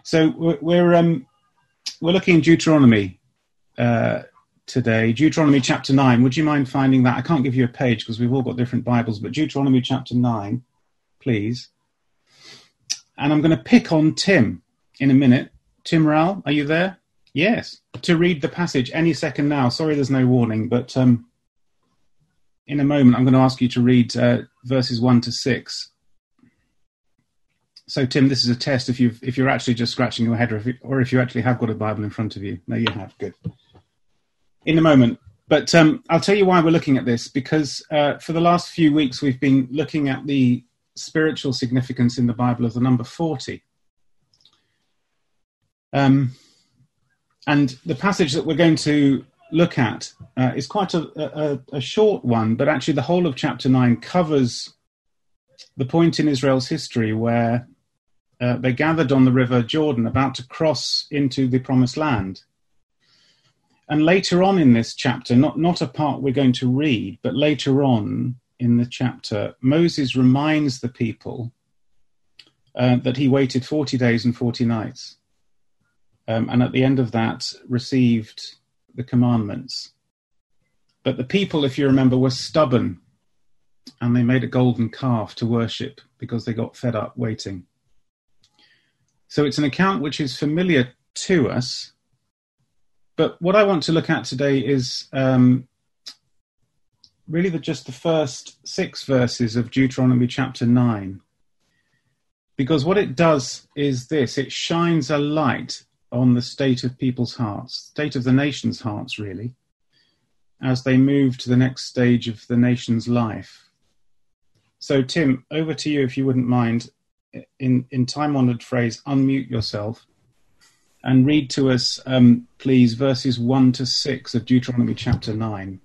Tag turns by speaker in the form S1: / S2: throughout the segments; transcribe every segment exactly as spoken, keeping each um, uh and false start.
S1: So we're we're, um, we're looking in Deuteronomy uh, today. Deuteronomy chapter nine. Would you mind finding that? I can't give you a page because we've all got different Bibles, but Deuteronomy chapter nine, please. And I'm going to pick on Tim in a minute. Tim Rowell, are you there? Yes. To read the passage any second now. Sorry, there's no warning, but um, in a moment I'm going to ask you to read uh, verses one to six. So, Tim, this is a test if you've if you're actually just scratching your head, or if you, or if you actually have got a Bible in front of you. No, you have. Good. In a moment. But um, I'll tell you why we're looking at this, because uh, for the last few weeks we've been looking at the spiritual significance in the Bible of the number forty. Um, and the passage that we're going to look at uh, is quite a, a, a short one, but actually the whole of chapter nine covers the point in Israel's history where Uh, they gathered on the river Jordan, about to cross into the promised land. And later on in this chapter, not, not a part we're going to read, but later on in the chapter, Moses reminds the people uh, that he waited forty days and forty nights. Um, and at the end of that, received the commandments. But the people, if you remember, were stubborn, and they made a golden calf to worship because they got fed up waiting. So it's an account which is familiar to us, but what I want to look at today is um, really the, just the first six verses of Deuteronomy chapter nine, because what it does is this: it shines a light on the state of people's hearts, state of the nation's hearts, really, as they move to the next stage of the nation's life. So, Tim, over to you, if you wouldn't mind. In, in time-honoured phrase, unmute yourself and read to us, um, please, verses one to six of Deuteronomy chapter nine.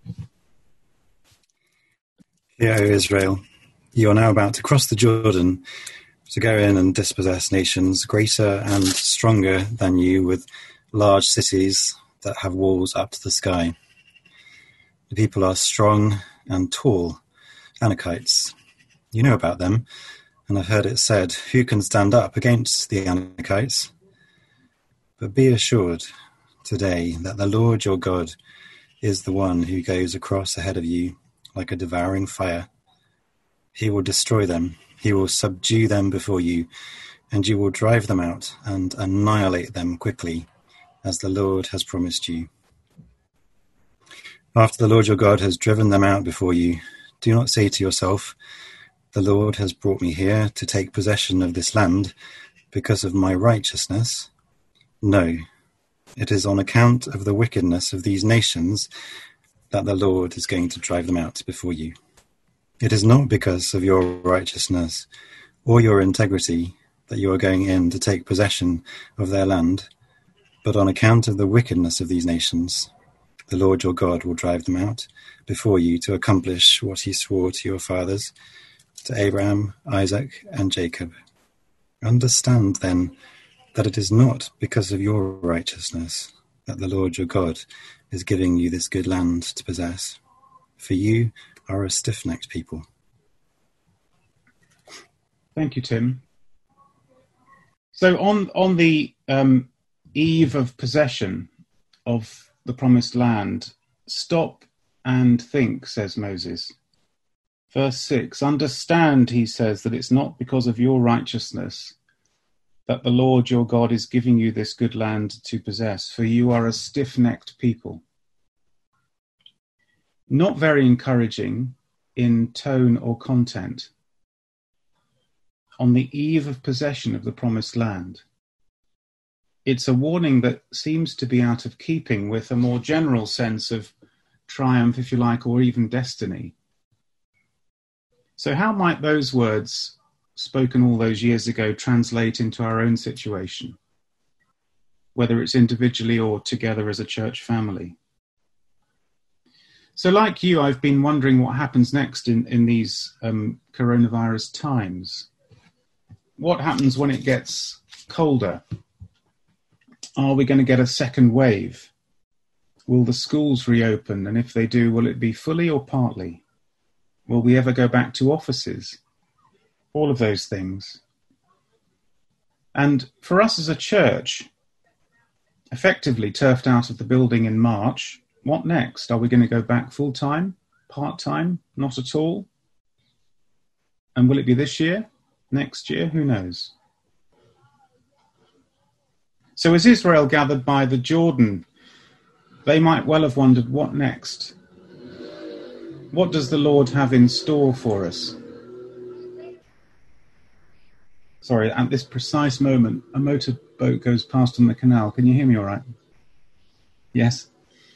S2: Hear, O Israel, you are now about to cross the Jordan to go in and dispossess nations greater and stronger than you, with large cities that have walls up to the sky. The people are strong and tall, Anakites. You know about them. And I've heard it said, who can stand up against the Anakites? But be assured today that the Lord your God is the one who goes across ahead of you like a devouring fire. He will destroy them. He will subdue them before you, and you will drive them out and annihilate them quickly, as the Lord has promised you. After the Lord your God has driven them out before you, do not say to yourself, the Lord has brought me here to take possession of this land because of my righteousness. No, it is on account of the wickedness of these nations that the Lord is going to drive them out before you. It is not because of your righteousness or your integrity that you are going in to take possession of their land, but on account of the wickedness of these nations, the Lord your God will drive them out before you to accomplish what he swore to your fathers, to Abraham, Isaac, and Jacob. Understand, then, that it is not because of your righteousness that the Lord your God is giving you this good land to possess, for you are a stiff-necked people.
S1: Thank you, Tim. So on, on the um, eve of possession of the promised land, stop and think, says Moses. Verse six, understand, he says, that it's not because of your righteousness that the Lord your God is giving you this good land to possess, for you are a stiff-necked people. Not very encouraging in tone or content. On the eve of possession of the promised land. It's a warning that seems to be out of keeping with a more general sense of triumph, if you like, or even destiny. So how might those words, spoken all those years ago, translate into our own situation, whether it's individually or together as a church family? So like you, I've been wondering what happens next in, in these um, coronavirus times. What happens when it gets colder? Are we going to get a second wave? Will the schools reopen? And if they do, will it be fully or partly? Will we ever go back to offices? All of those things. And for us as a church, effectively turfed out of the building in March, what next? Are we going to go back full-time, part-time, not at all? And will it be this year, next year? Who knows? So as Israel gathered by the Jordan, they might well have wondered, what next? What does the Lord have in store for us? Sorry, at this precise moment, a motorboat goes past on the canal. Can you hear me all right? Yes.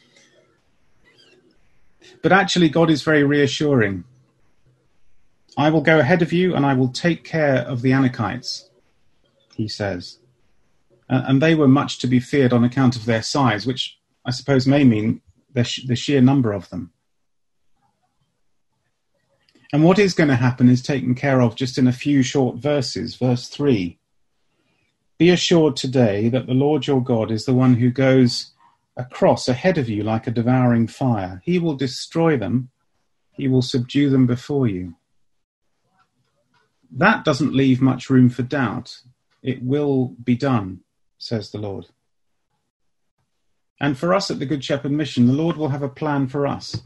S1: But actually, God is very reassuring. I will go ahead of you and I will take care of the Anakites, he says. And they were much to be feared on account of their size, which I suppose may mean the, sh- the sheer number of them. And what is going to happen is taken care of just in a few short verses. Verse three. Be assured today that the Lord your God is the one who goes across ahead of you like a devouring fire. He will destroy them. He will subdue them before you. That doesn't leave much room for doubt. It will be done, says the Lord. And for us at the Good Shepherd Mission, the Lord will have a plan for us.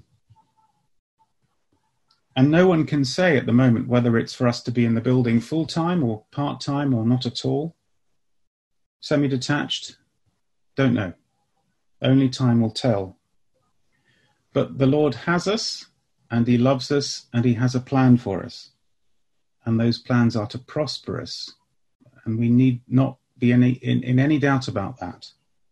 S1: And no one can say at the moment whether it's for us to be in the building full-time or part-time or not at all. Semi-detached? Don't know. Only time will tell. But the Lord has us, and he loves us, and he has a plan for us. And those plans are to prosper us. And we need not be any, in, in any doubt about that.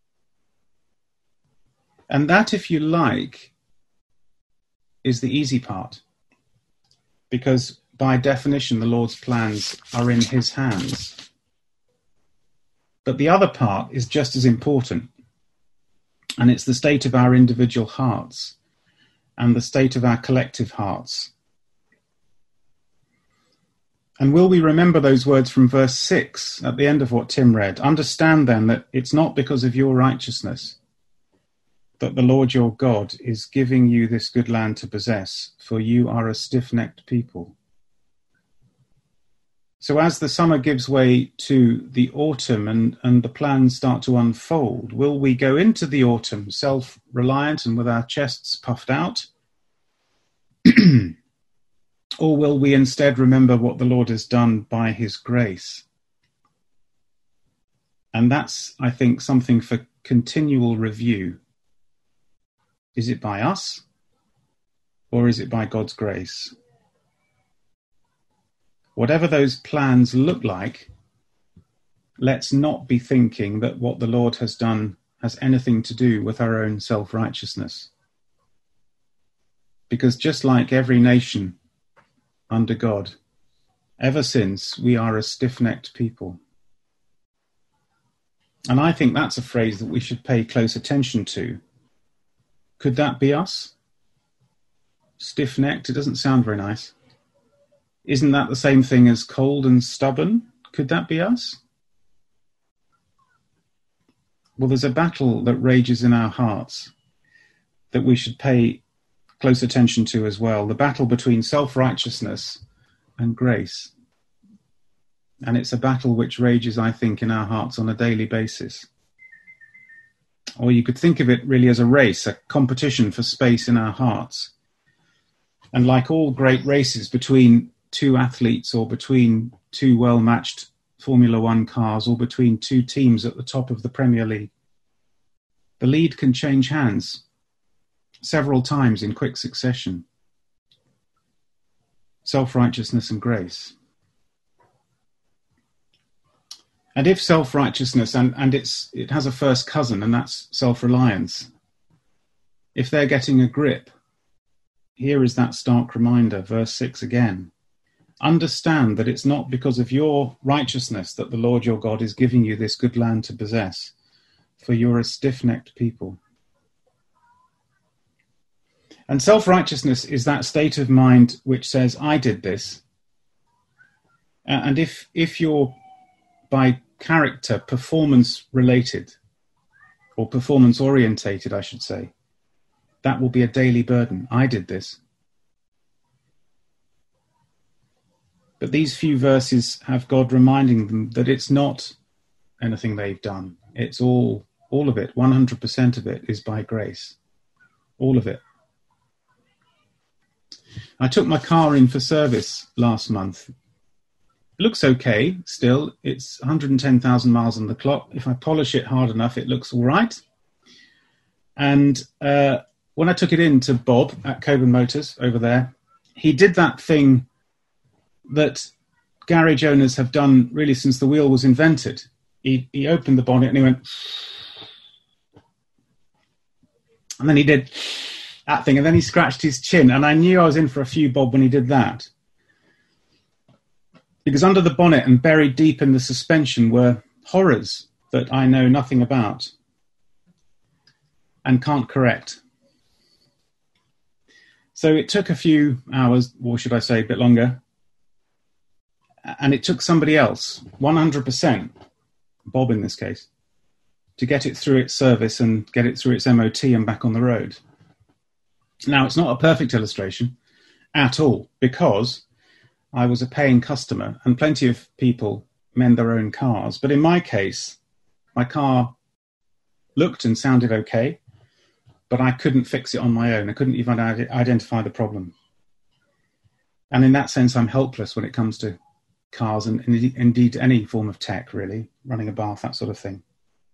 S1: And that, if you like, is the easy part. Because by definition, the Lord's plans are in his hands. But the other part is just as important. And it's the state of our individual hearts and the state of our collective hearts. And will we remember those words from verse six at the end of what Tim read? Understand then that it's not because of your righteousness that the Lord your God is giving you this good land to possess, for you are a stiff-necked people. So as the summer gives way to the autumn and, and the plans start to unfold, will we go into the autumn self-reliant and with our chests puffed out? Or will we instead remember what the Lord has done by his grace? And that's, I think, something for continual review. Is it by us, or is it by God's grace? Whatever those plans look like, let's not be thinking that what the Lord has done has anything to do with our own self-righteousness. Because just like every nation under God, ever since, we are a stiff-necked people. And I think that's a phrase that we should pay close attention to. Could that be us? Stiff-necked, it doesn't sound very nice. Isn't that the same thing as cold and stubborn? Could that be us? Well, there's a battle that rages in our hearts that we should pay close attention to as well. The battle between self-righteousness and grace. And it's a battle which rages, I think, in our hearts on a daily basis. Or you could think of it really as a race, a competition for space in our hearts. And like all great races between two athletes or between two well-matched Formula One cars or between two teams at the top of the Premier League, the lead can change hands several times in quick succession. Self-righteousness and grace. And if self-righteousness, and, and it's, it has a first cousin, and that's self-reliance, if they're getting a grip, here is that stark reminder, verse six again. Understand that it's not because of your righteousness that the Lord your God is giving you this good land to possess, for you're a stiff-necked people. And self-righteousness is that state of mind which says, I did this. And if if you're by character performance-related, or performance-orientated, I should say, that will be a daily burden. I did this. But these few verses have God reminding them that it's not anything they've done. It's all, all of it, one hundred percent of it is by grace. All of it. I took my car in for service last month. It looks okay still. It's one hundred ten thousand miles on the clock. If I polish it hard enough, it looks all right. And uh, when I took it in to Bob at Coburn Motors over there, he did that thing that garage owners have done really since the wheel was invented. He, he opened the bonnet and he went, and then he did that thing, and then he scratched his chin, and I knew I was in for a few bob when he did that. Because under the bonnet and buried deep in the suspension were horrors that I know nothing about and can't correct. So it took a few hours, or should I say a bit longer, and it took somebody else, one hundred percent, Bob in this case, to get it through its service and get it through its M O T and back on the road. Now, it's not a perfect illustration at all, because I was a paying customer and plenty of people mend their own cars. But in my case, my car looked and sounded okay, but I couldn't fix it on my own. I couldn't even identify the problem. And in that sense, I'm helpless when it comes to cars and indeed any form of tech, really, running a bath, that sort of thing.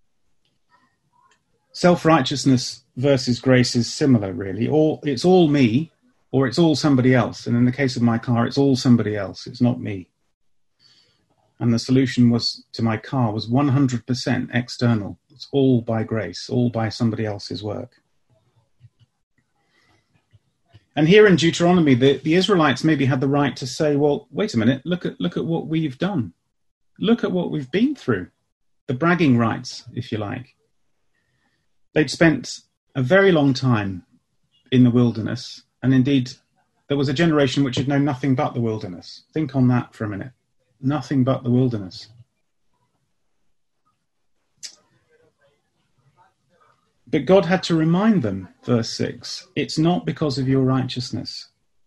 S1: Self-righteousness versus grace is similar, really. Or it's all me, or it's all somebody else. And in the case of my car, it's all somebody else. It's not me. And the solution was to my car was one hundred percent external. It's all by grace, all by somebody else's work. And here in Deuteronomy, the, the Israelites maybe had the right to say, well, wait a minute, look at look at what we've done. Look at what we've been through. The bragging rights, if you like. They'd spent a very long time in the wilderness, and indeed there was a generation which had known nothing but the wilderness. Think on that for a minute. Nothing but the wilderness. But God had to remind them, verse six, it's not because of your righteousness.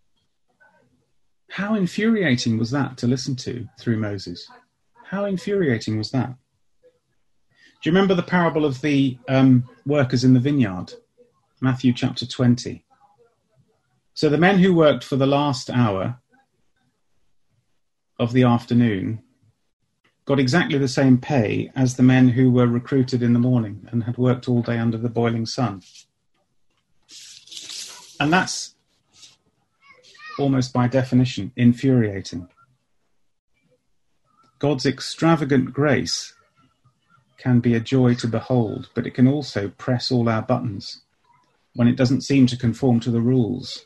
S1: How infuriating was that to listen to through Moses? How infuriating was that? Do you remember the parable of the um, workers in the vineyard? Matthew chapter twenty. So the men who worked for the last hour of the afternoon got exactly the same pay as the men who were recruited in the morning and had worked all day under the boiling sun. And that's almost by definition infuriating. God's extravagant grace can be a joy to behold, but it can also press all our buttons when it doesn't seem to conform to the rules.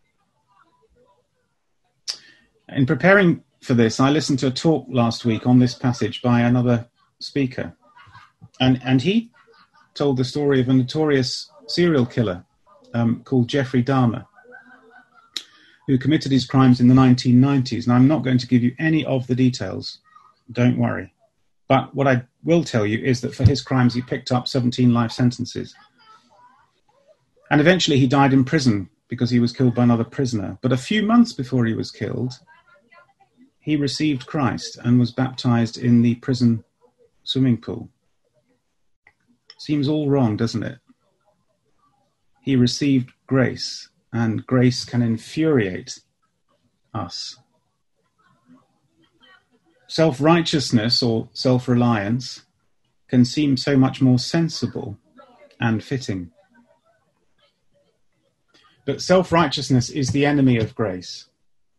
S1: In preparing for this, I listened to a talk last week on this passage by another speaker, and, and he told the story of a notorious serial killer um, called Jeffrey Dahmer, who committed his crimes in the nineteen nineties. And I'm not going to give you any of the details, don't worry. But what I will tell you is that for his crimes, he picked up seventeen life sentences. And eventually he died in prison because he was killed by another prisoner. But a few months before he was killed, he received Christ and was baptized in the prison swimming pool. Seems all wrong, doesn't it? He received grace, and grace can infuriate us. Self-righteousness or self-reliance can seem so much more sensible and fitting. But self-righteousness is the enemy of grace.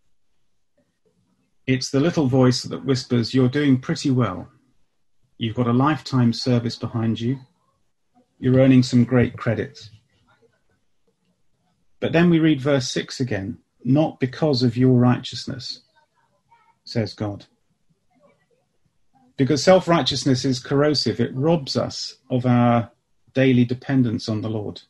S1: It's the little voice that whispers, you're doing pretty well. You've got a lifetime service behind you. You're earning some great credits. But then we read verse six again. Not because of your righteousness, says God. Because self-righteousness is corrosive. It robs us of our daily dependence on the Lord.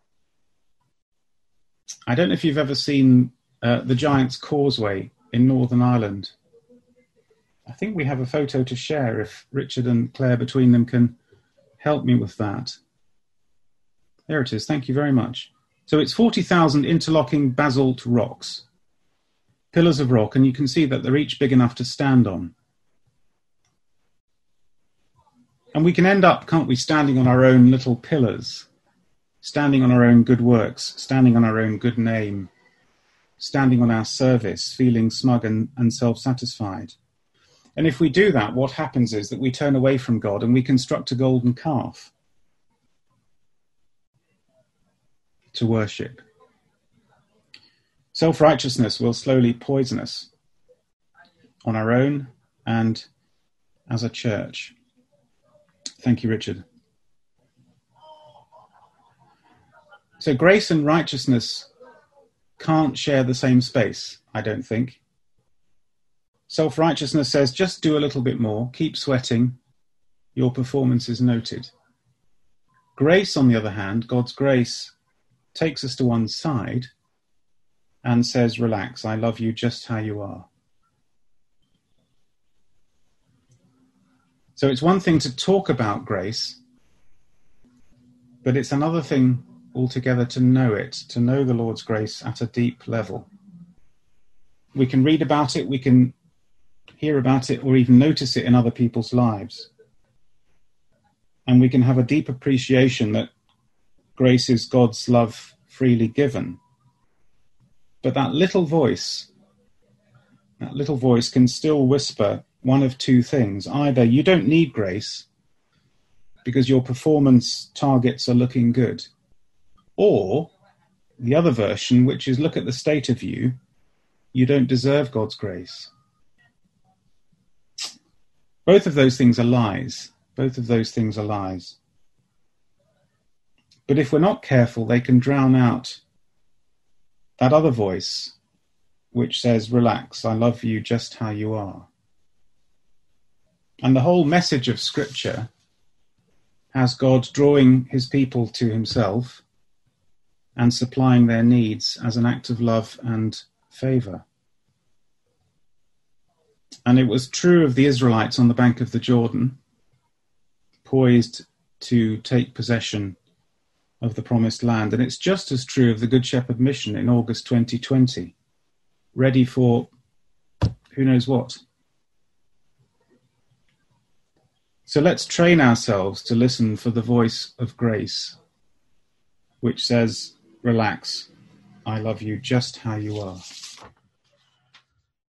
S1: I don't know if you've ever seen uh, the Giant's Causeway in Northern Ireland. I think we have a photo to share if Richard and Claire between them can help me with that. There it is. Thank you very much. So it's forty thousand interlocking basalt rocks, pillars of rock, and you can see that they're each big enough to stand on. And we can end up, can't we, standing on our own little pillars, standing on our own good works, standing on our own good name, standing on our service, feeling smug and, and self-satisfied. And if we do that, what happens is that we turn away from God and we construct a golden calf to worship. Self-righteousness will slowly poison us on our own and as a church. Thank you, Richard. So grace and righteousness can't share the same space, I don't think. Self-righteousness says, just do a little bit more, keep sweating, your performance is noted. Grace, on the other hand, God's grace, takes us to one side and says, relax, I love you just how you are. So it's one thing to talk about grace, but it's another thing altogether to know it, to know the Lord's grace at a deep level. We can read about it, we can hear about it, or even notice it in other people's lives. And we can have a deep appreciation that grace is God's love freely given. But that little voice, that little voice can still whisper one of two things. Either you don't need grace because your performance targets are looking good, or the other version, which is look at the state of you, you don't deserve God's grace. Both of those things are lies. Both of those things are lies. But if we're not careful, they can drown out that other voice which says, relax, I love you just how you are. And the whole message of Scripture has God drawing his people to himself and supplying their needs as an act of love and favour. And it was true of the Israelites on the bank of the Jordan, poised to take possession of the promised land. And it's just as true of the Good Shepherd mission in August twenty twenty, ready for who knows what. So let's train ourselves to listen for the voice of grace, which says, relax, I love you just how you are.